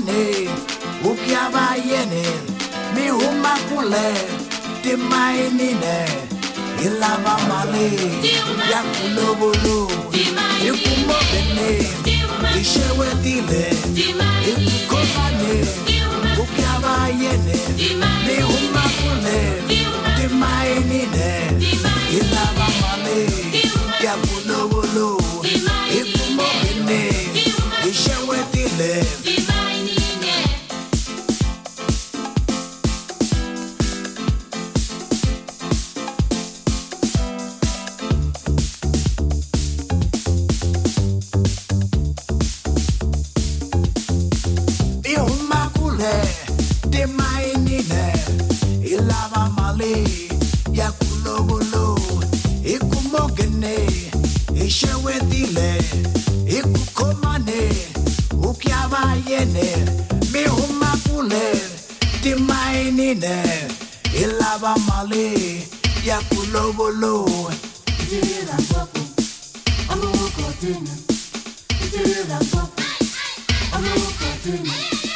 kumane ukiaba yene mi huma kule de mainine ilaba male ya kulobolo ikumo bene ishewe dile ikukomane ukiaba yene mi huma kule de mainine ilaba male ya kulobolo ikumo bene ishewe dile de mainine ilava male ya kulobolo ikumogene ishewedile ikukomane ukiava yene mi humakule de mainine ilava male ya kulobolo Itira popo amu kotene Itira popo amu kotene